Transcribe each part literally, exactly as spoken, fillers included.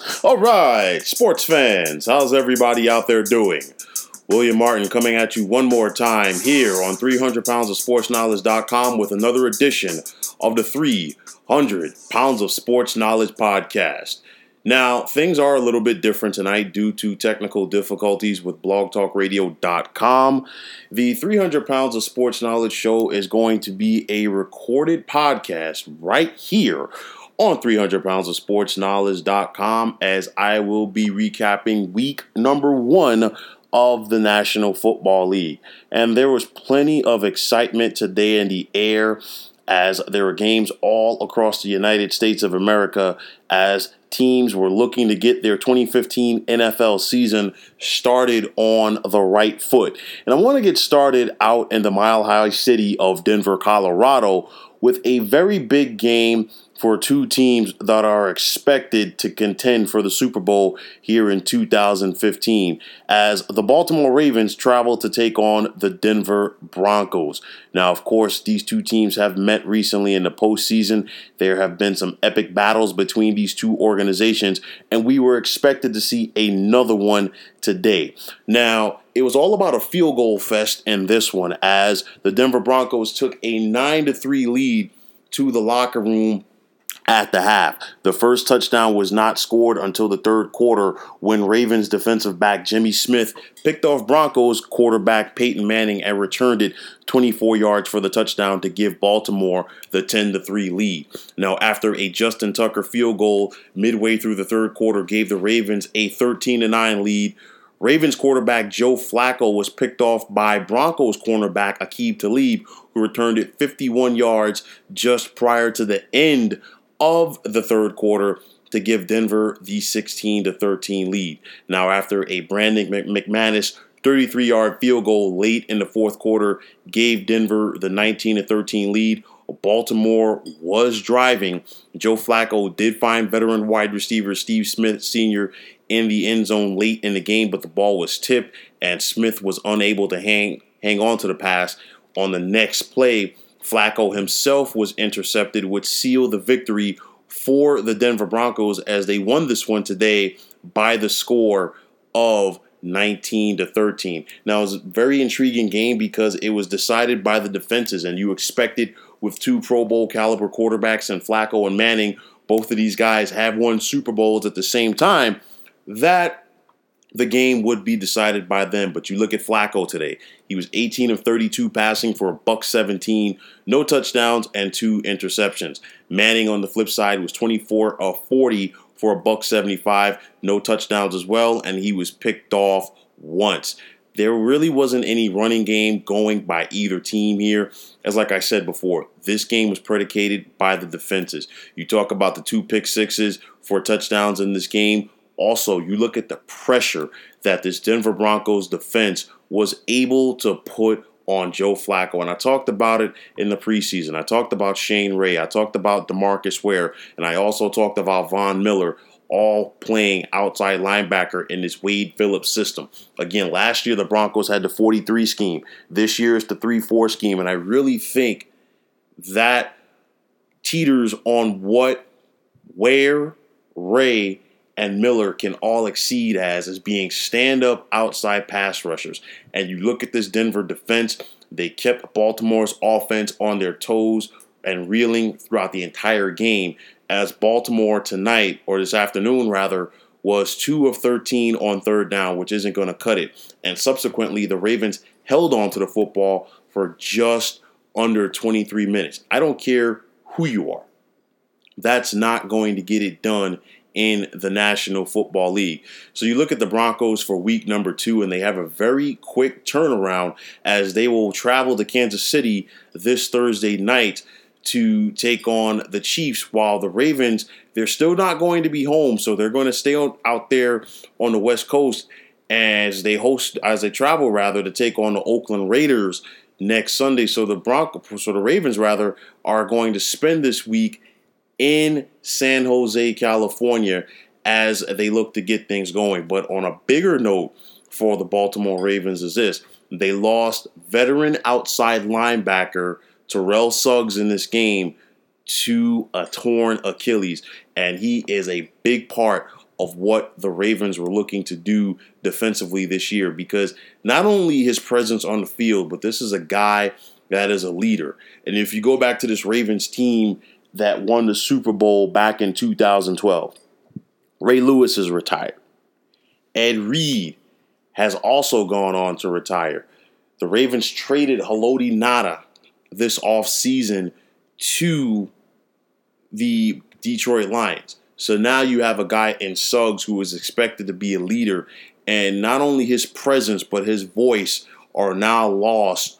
All right, sports fans, how's everybody out there doing? William Martin coming at you one more time here on three hundred pounds of sports knowledge dot com with another edition of the three hundred pounds of Sports Knowledge podcast. Now, things are a little bit different tonight due to technical difficulties with blog talk radio dot com. The three hundred pounds of Sports Knowledge show is going to be a recorded podcast right here on three hundred pounds of sports knowledge dot com, as I will be recapping week number one of the National Football League. And there was plenty of excitement today in the air as there were games all across the United States of America as teams were looking to get their twenty fifteen N F L season started on the right foot. And I want to get started out in the Mile High City of Denver, Colorado, with a very big game for two teams that are expected to contend for the Super Bowl here in two thousand fifteen, as the Baltimore Ravens travel to take on the Denver Broncos. Now, of course, these two teams have met recently in the postseason. There have been some epic battles between these two organizations, and we were expected to see another one today. Now, it was all about a field goal fest in this one, as the Denver Broncos took a nine to three lead to the locker room at the half. The first touchdown was not scored until the third quarter when Ravens defensive back Jimmy Smith picked off Broncos quarterback Peyton Manning and returned it twenty-four yards for the touchdown to give Baltimore the ten to three lead. Now, after a Justin Tucker field goal midway through the third quarter gave the Ravens a thirteen to nine lead, Ravens quarterback Joe Flacco was picked off by Broncos cornerback Aqib Talib, who returned it fifty-one yards just prior to the end of the third quarter to give Denver the sixteen to thirteen lead. Now, after a Brandon McManus thirty-three-yard field goal late in the fourth quarter gave Denver the nineteen to thirteen lead, Baltimore was driving. Joe Flacco did find veteran wide receiver Steve Smith Senior in the end zone late in the game, but the ball was tipped and Smith was unable to hang hang on to the pass. On the next play, Flacco himself was intercepted, which sealed the victory for the Denver Broncos as they won this one today by the score of nineteen to thirteen. Now, it was a very intriguing game because it was decided by the defenses, and you expected with two Pro Bowl caliber quarterbacks and Flacco and Manning, both of these guys have won Super Bowls at the same time, that the game would be decided by them. But you look at Flacco today. He was eighteen of thirty-two passing for a buck seventeen, no touchdowns and two interceptions. Manning on the flip side was twenty-four of forty for a buck seventy-five, no touchdowns as well, and he was picked off once. There really wasn't any running game going by either team here. As like I said before, this game was predicated by the defenses. You talk about the two pick sixes for touchdowns in this game. Also, you look at the pressure that this Denver Broncos defense was able to put on Joe Flacco. And I talked about it in the preseason. I talked about Shane Ray. I talked about DeMarcus Ware. And I also talked about Von Miller, all playing outside linebacker in this Wade Phillips system. Again, last year the Broncos had the forty-three scheme. This year it's the three four scheme. And I really think that teeters on what Ware, Ray, and Miller can all exceed as, as being stand-up outside pass rushers. And you look at this Denver defense, they kept Baltimore's offense on their toes and reeling throughout the entire game, as Baltimore tonight, or this afternoon rather, was two of thirteen on third down, which isn't going to cut it. And subsequently, the Ravens held on to the football for just under twenty-three minutes. I don't care who you are. That's not going to get it done in the National Football League. So you look at the Broncos for week number two, and they have a very quick turnaround as they will travel to Kansas City this Thursday night to take on the Chiefs, while the Ravens, they're still not going to be home, so they're going to stay on, out there on the West Coast as they host, as they travel rather, to take on the Oakland Raiders next Sunday. So the Broncos, so the Ravens rather, are going to spend this week in San Jose, California, as they look to get things going. But on a bigger note for the Baltimore Ravens is this: they lost veteran outside linebacker Terrell Suggs in this game to a torn Achilles, and he is a big part of what the Ravens were looking to do defensively this year, because not only his presence on the field, but this is a guy that is a leader. And if you go back to this Ravens team that won the Super Bowl back in two thousand twelve, Ray Lewis is retired. Ed Reed has also gone on to retire. The Ravens traded Haloti Ngata this offseason to the Detroit Lions. So now you have a guy in Suggs who is expected to be a leader, and not only his presence but his voice are now lost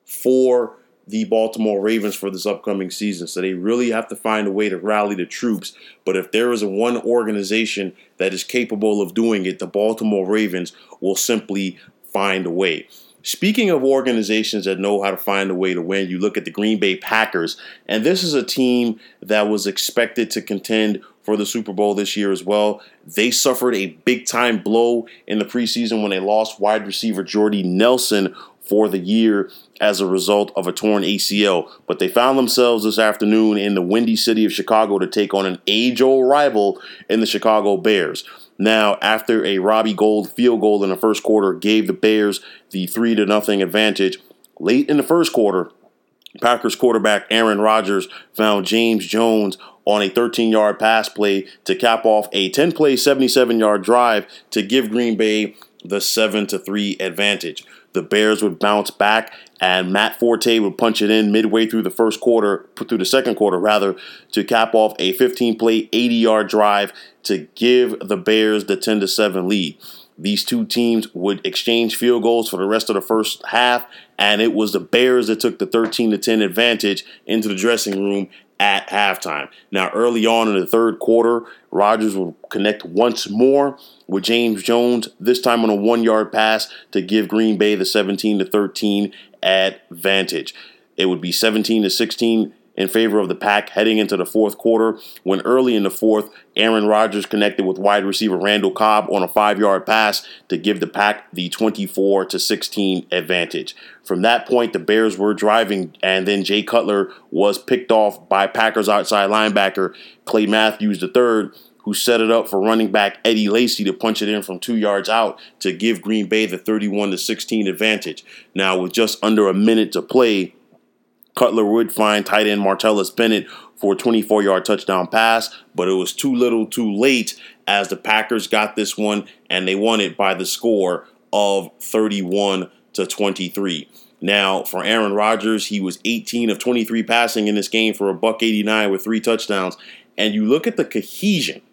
for the Baltimore Ravens for this upcoming season. So they really have to find a way to rally the troops. But if there is a one organization that is capable of doing it, the Baltimore Ravens will simply find a way. Speaking of organizations that know how to find a way to win, you look at the Green Bay Packers, and this is a team that was expected to contend for the Super Bowl this year as well. They suffered a big-time blow in the preseason when they lost wide receiver Jordy Nelson for the year as a result of a torn A C L. But they found themselves this afternoon in the windy city of Chicago to take on an age-old rival in the Chicago Bears. Now, after a Robbie Gould field goal in the first quarter gave the Bears the three to nothing advantage, late in the first quarter, Packers quarterback Aaron Rodgers found James Jones on a thirteen-yard pass play to cap off a ten-play, seventy-seven-yard drive to give Green Bay the seven to three advantage. The Bears would bounce back, and Matt Forte would punch it in midway through the first quarter, through the second quarter rather, to cap off a fifteen-play, eighty-yard drive to give the Bears the ten to seven lead. These two teams would exchange field goals for the rest of the first half, and it was the Bears that took the thirteen to ten advantage into the dressing room at halftime. Now, early on in the third quarter, Rodgers would connect once more with James Jones, this time on a one-yard pass to give Green Bay the seventeen to thirteen advantage. It would be seventeen to sixteen in favor of the Pack heading into the fourth quarter, when early in the fourth, Aaron Rodgers connected with wide receiver Randall Cobb on a five-yard pass to give the Pack the twenty-four to sixteen advantage. From that point, the Bears were driving, and then Jay Cutler was picked off by Packers outside linebacker Clay Matthews the third, who set it up for running back Eddie Lacy to punch it in from two yards out to give Green Bay the thirty-one to sixteen advantage. Now, with just under a minute to play, Cutler would find tight end Martellus Bennett for a twenty-four-yard touchdown pass, but it was too little too late as the Packers got this one, and they won it by the score of thirty-one to twenty-three. Now, for Aaron Rodgers, he was eighteen of twenty-three passing in this game for a buck eighty-nine with three touchdowns, and you look at the cohesion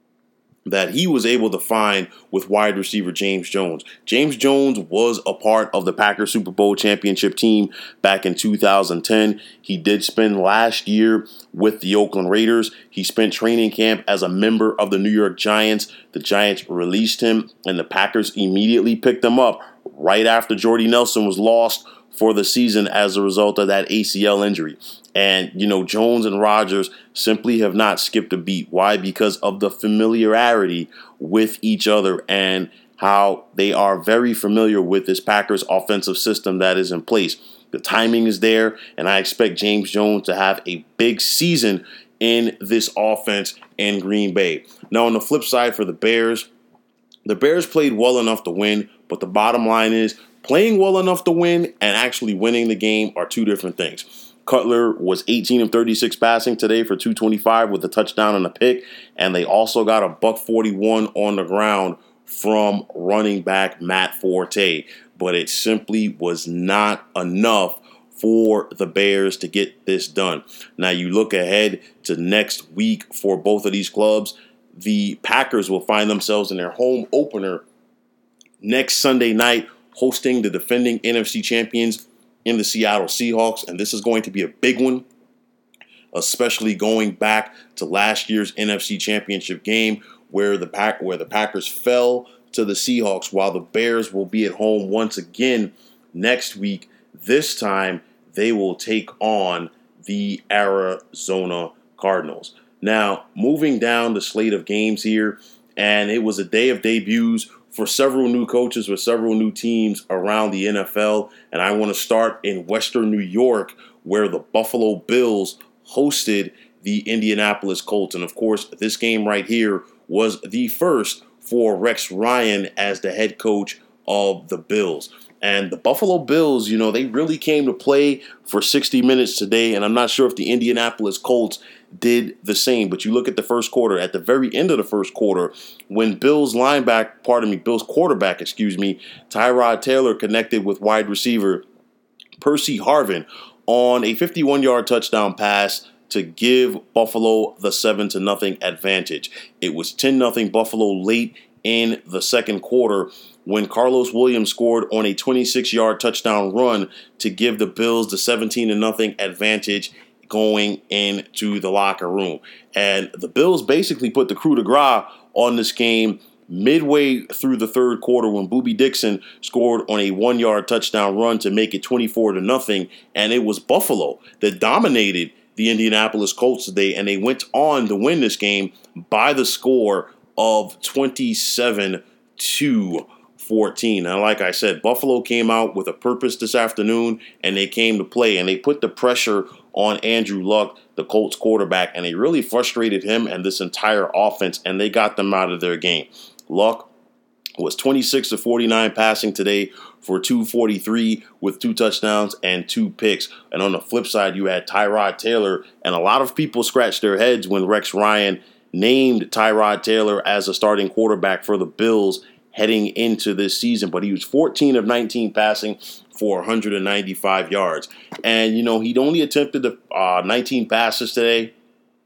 that he was able to find with wide receiver James Jones. James Jones was a part of the Packers Super Bowl championship team back in two thousand ten. He did spend last year with the Oakland Raiders. He spent training camp as a member of the New York Giants. The Giants released him, and the Packers immediately picked him up right after Jordy Nelson was lost for the season as a result of that A C L injury. And, you know, Jones and Rodgers simply have not skipped a beat. Why? Because of the familiarity with each other and how they are very familiar with this Packers offensive system that is in place. The timing is there, and I expect James Jones to have a big season in this offense in Green Bay. Now, on the flip side for the Bears, the Bears played well enough to win, but the bottom line is playing well enough to win and actually winning the game are two different things. Cutler was eighteen of thirty-six passing today for two twenty-five with a touchdown and a pick, and they also got a buck forty-one on the ground from running back Matt Forte. But it simply was not enough for the Bears to get this done. Now you look ahead to next week for both of these clubs. The Packers will find themselves in their home opener next Sunday night, hosting the defending N F C champions in the Seattle Seahawks, and this is going to be a big one, especially going back to last year's N F C championship game where the Pack where the Packers fell to the Seahawks, while the Bears will be at home once again next week. This time, they will take on the Arizona Cardinals. Now, moving down the slate of games here, and it was a day of debuts for several new coaches with several new teams around the N F L. And I want to start in Western New York, where the Buffalo Bills hosted the Indianapolis Colts. And of course, this game right here was the first for Rex Ryan as the head coach of the Bills. And the Buffalo Bills, you know, they really came to play for sixty minutes today, and I'm not sure if the Indianapolis Colts did the same. But you look at the first quarter, at the very end of the first quarter, when Bills linebacker, pardon me, Bills quarterback, excuse me, Tyrod Taylor connected with wide receiver Percy Harvin on a fifty-one-yard touchdown pass to give Buffalo the seven to nothing advantage. It was ten nothing Buffalo late in the second quarter when Carlos Williams scored on a twenty-six-yard touchdown run to give the Bills the seventeen to nothing advantage going into the locker room. And the Bills basically put the coup de grace on this game midway through the third quarter when Boobie Dixon scored on a one-yard touchdown run to make it twenty-four to nothing. And it was Buffalo that dominated the Indianapolis Colts today, and they went on to win this game by the score of twenty-seven to fourteen. And like I said, Buffalo came out with a purpose this afternoon, and they came to play, and they put the pressure on Andrew Luck, the Colts quarterback, and they really frustrated him and this entire offense, and they got them out of their game. Luck was twenty-six to forty-nine passing today for two forty-three with two touchdowns and two picks. And on the flip side, you had Tyrod Taylor, and a lot of people scratched their heads when Rex Ryan named Tyrod Taylor as a starting quarterback for the Bills heading into this season. But he was fourteen of nineteen passing for one hundred ninety-five yards. And, you know, he'd only attempted the, uh, nineteen passes today,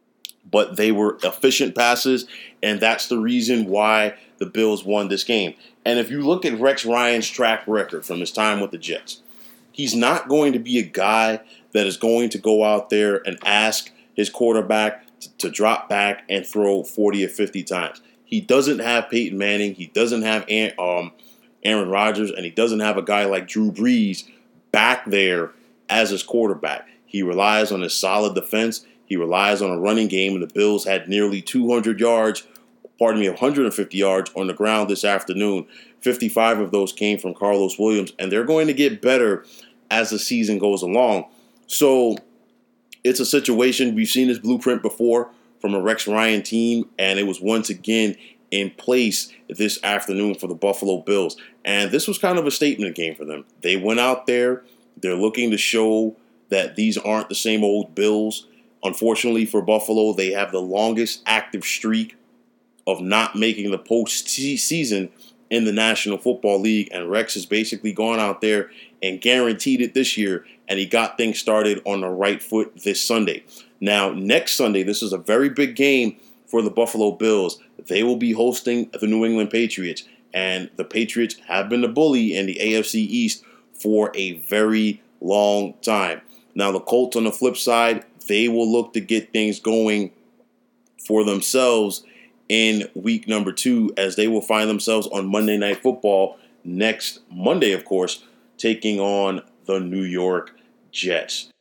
but they were efficient passes, and that's the reason why the Bills won this game. And if you look at Rex Ryan's track record from his time with the Jets, he's not going to be a guy that is going to go out there and ask his quarterback to, to drop back and throw forty or fifty times. He doesn't have Peyton Manning. He doesn't have um, Aaron Rodgers, and he doesn't have a guy like Drew Brees back there as his quarterback. He relies on a solid defense. He relies on a running game, and the Bills had nearly two hundred yards, pardon me, one hundred fifty yards on the ground this afternoon. fifty-five of those came from Carlos Williams, and they're going to get better as the season goes along. So it's a situation, we've seen this blueprint before from a Rex Ryan team, and it was once again in place this afternoon for the Buffalo Bills. And this was kind of a statement game for them. They went out there, they're looking to show that these aren't the same old Bills. Unfortunately for Buffalo, they have the longest active streak of not making the postseason in the National Football League, and Rex has basically gone out there and guaranteed it this year, and he got things started on the right foot this Sunday. Now, next Sunday, this is a very big game for the Buffalo Bills. They will be hosting the New England Patriots, and the Patriots have been the bully in the A F C East for a very long time. Now, the Colts, on the flip side, they will look to get things going for themselves in week number two, as they will find themselves on Monday Night Football next Monday, of course, taking on the New York Jets.